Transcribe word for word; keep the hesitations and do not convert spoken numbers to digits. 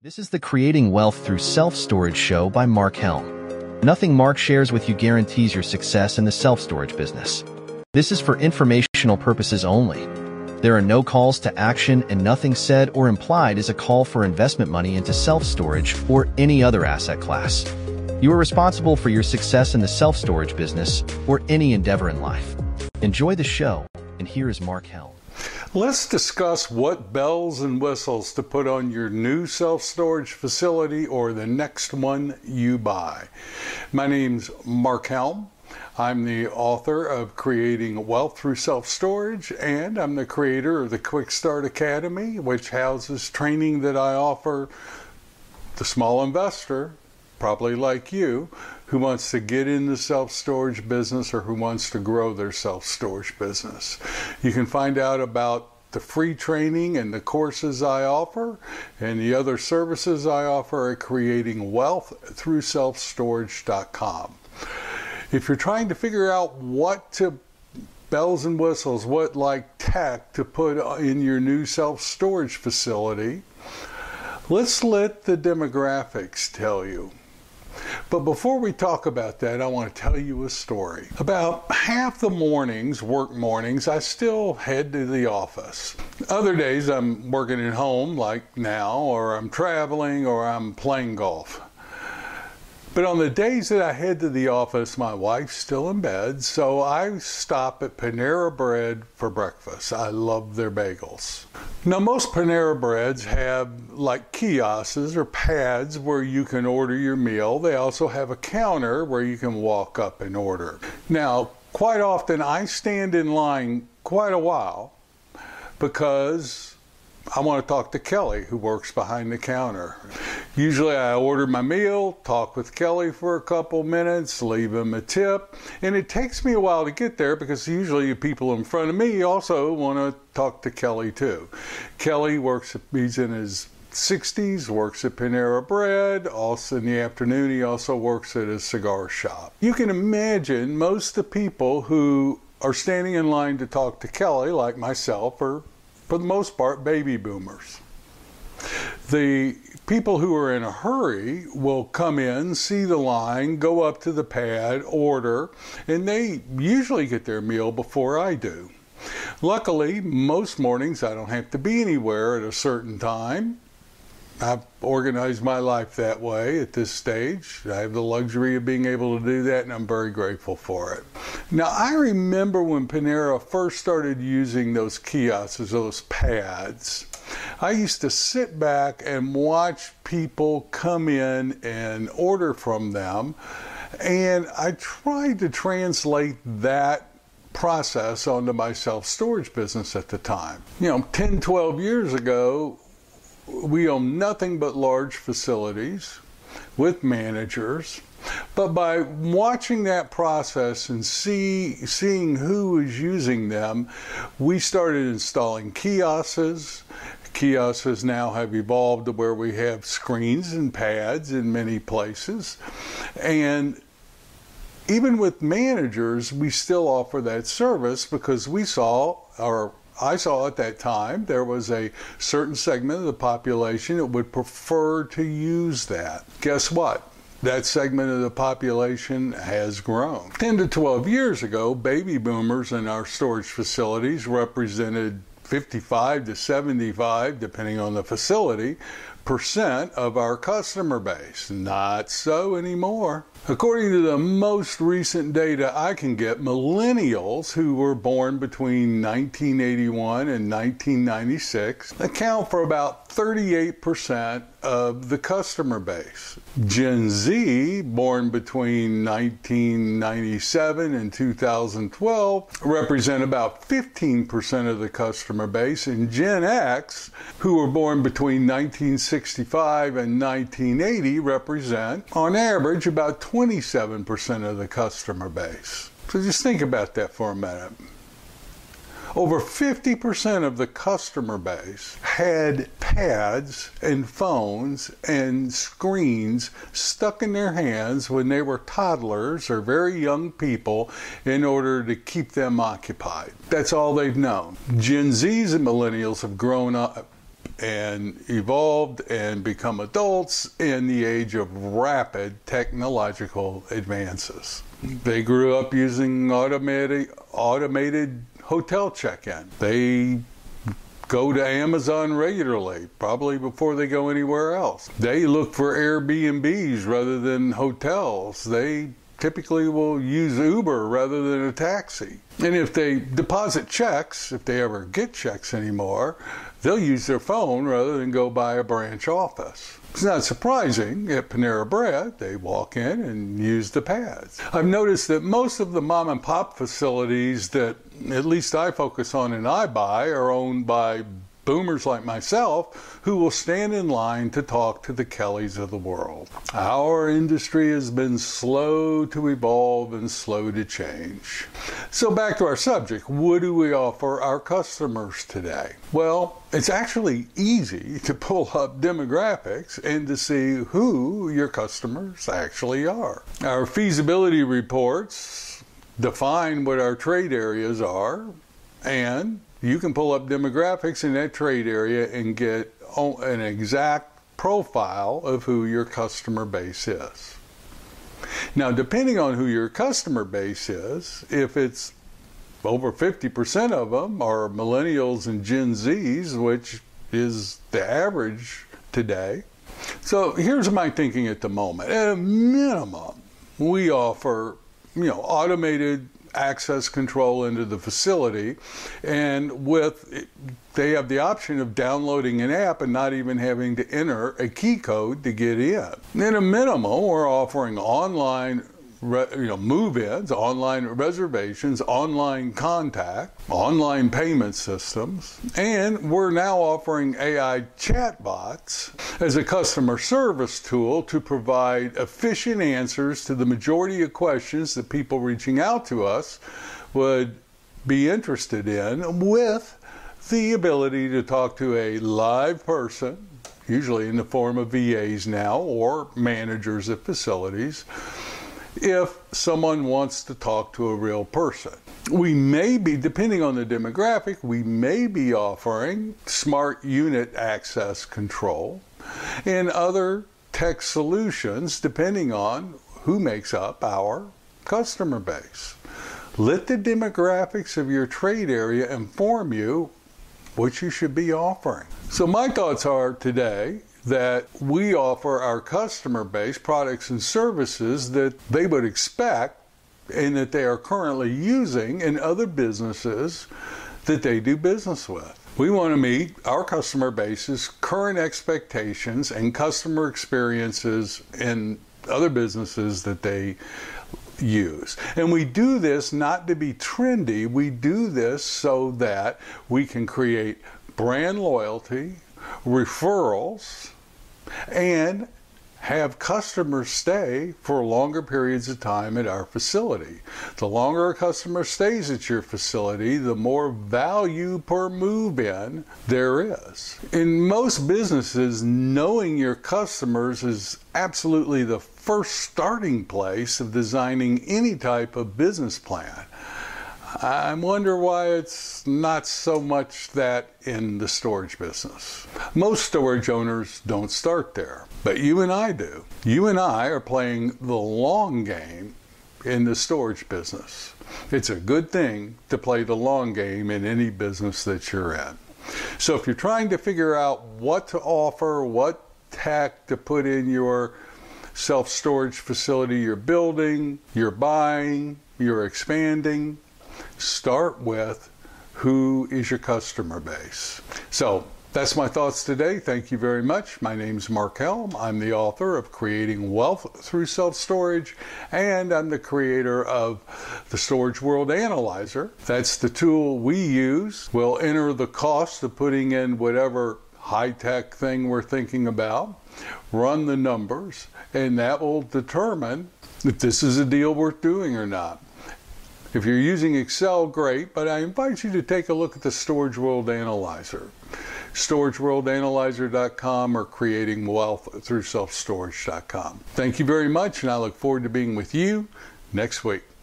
This is the Creating Wealth Through Self-Storage show by Mark Helm. Nothing Mark shares with you guarantees your success in the self-storage business. This is for informational purposes only. There are no calls to action, and nothing said or implied is a call for investment money into self-storage or any other asset class. You are responsible for your success in the self-storage business or any endeavor in life. Enjoy the show, and here is Mark Helm. Let's discuss what bells and whistles to put on your new self-storage facility or the next one you buy. My name's Mark Helm. I'm the author of Creating Wealth Through Self-Storage, and I'm the creator of the Quick Start Academy, which houses training that I offer the small investor, probably like you, who wants to get in the self-storage business or who wants to grow their self-storage business. You can find out about the free training and the courses I offer and the other services I offer at creating wealth through self storage dot com. If you're trying to figure out what to bells and whistles, what like tech to put in your new self-storage facility, let's let the demographics tell you. But before we talk about that, I want to tell you a story. About half the mornings, work mornings, I still head to the office. Other days I'm working at home like now, or I'm traveling, or I'm playing golf. But on the days that I head to the office, my wife's still in bed, so I stop at Panera Bread for breakfast. I love their bagels. Now, most Panera Breads have like kiosks or pads where you can order your meal. They also have a counter where you can walk up and order. Now, quite often I stand in line quite a while because I want to talk to Kelly, who works behind the counter. Usually I order my meal, talk with Kelly for a couple minutes, leave him a tip, and it takes me a while to get there because usually the people in front of me also want to talk to Kelly too. Kelly works, he's in his sixties, works at Panera Bread. Also in the afternoon he also works at a cigar shop. You can imagine most of the people who are standing in line to talk to Kelly, like myself, are for the most part baby boomers. The people who are in a hurry will come in, see the line, go up to the pad, order, and they usually get their meal before I do. Luckily, most mornings I don't have to be anywhere at a certain time. I've organized my life that way at this stage. I have the luxury of being able to do that, and I'm very grateful for it. Now, I remember when Panera first started using those kiosks, those pads, I used to sit back and watch people come in and order from them, and I tried to translate that process onto my self-storage business at the time. You know, ten, twelve years ago, we own nothing but large facilities with managers, but by watching that process and see, seeing who was using them, we started installing kiosks. Kiosks now have evolved to where we have screens and pads in many places. And even with managers, we still offer that service because we saw, or I saw at that time, there was a certain segment of the population that would prefer to use that. Guess what? That segment of the population has grown. ten to twelve years ago, baby boomers in our storage facilities represented fifty-five to seventy-five, depending on the facility, percent of our customer base. Not so anymore. According to the most recent data I can get, millennials who were born between nineteen eighty-one and nineteen ninety-six account for about thirty-eight percent of the customer base. Gen Z, born between nineteen ninety-seven and two thousand twelve, represent about fifteen percent of the customer base, and Gen X, who were born between nineteen sixty-five and nineteen eighty, represent, on average, about twenty-seven percent of the customer base. So just think about that for a minute. Over fifty percent of the customer base had pads and phones and screens stuck in their hands when they were toddlers or very young people in order to keep them occupied. That's all they've known. Gen Zs and millennials have grown up and evolved and become adults in the age of rapid technological advances. They grew up using automated, automated hotel check-in. They go to Amazon regularly, probably before they go anywhere else. They look for Airbnbs rather than hotels. They typically will use Uber rather than a taxi. And if they deposit checks, if they ever get checks anymore, they'll use their phone rather than go by a branch office. It's not surprising at Panera Bread, they walk in and use the pads. I've noticed that most of the mom and pop facilities that at least I focus on and I buy are owned by boomers like myself who will stand in line to talk to the Kellys of the world. Our industry has been slow to evolve and slow to change. So back to our subject, what do we offer our customers today? Well, it's actually easy to pull up demographics and to see who your customers actually are. Our feasibility reports define what our trade areas are, and you can pull up demographics in that trade area and get an exact profile of who your customer base is. Now, depending on who your customer base is, if it's over fifty percent of them are millennials and Gen Zs, which is the average today. So here's my thinking at the moment. At a minimum, we offer, you know, automated access control into the facility, and with they have the option of downloading an app and not even having to enter a key code to get in. At a minimum, we're offering online you know, move-ins, online reservations, online contact, online payment systems, and we're now offering A I chatbots as a customer service tool to provide efficient answers to the majority of questions that people reaching out to us would be interested in, with the ability to talk to a live person, usually in the form of V As now or managers at facilities, if someone wants to talk to a real person. We may be, depending on the demographic, we may be offering smart unit access control and other tech solutions depending on who makes up our customer base. Let the demographics of your trade area inform you what you should be offering. So my thoughts are today that we offer our customer base products and services that they would expect and that they are currently using in other businesses that they do business with. We want to meet our customer base's current expectations and customer experiences in other businesses that they use. And we do this not to be trendy, we do this so that we can create brand loyalty, referrals, and have customers stay for longer periods of time at our facility. The longer a customer stays at your facility, the more value per move-in there is. In most businesses, knowing your customers is absolutely the first starting place of designing any type of business plan. I wonder why it's not so much that in the storage business. Most storage owners don't start there, but you and I do. You and I are playing the long game in the storage business. It's a good thing to play the long game in any business that you're in. So if you're trying to figure out what to offer, what tech to put in your self-storage facility you're building, you're buying, you're expanding, start with who is your customer base. So that's my thoughts today. Thank you very much. My name's Mark Helm. I'm the author of Creating Wealth Through Self-Storage, and I'm the creator of the Storage World Analyzer. That's the tool we use. We'll enter the cost of putting in whatever high-tech thing we're thinking about, run the numbers, and that will determine if this is a deal worth doing or not. If you're using Excel, great, but I invite you to take a look at the Storage World Analyzer. storage world analyzer dot com or creating wealth through self storage dot com. Thank you very much, and I look forward to being with you next week.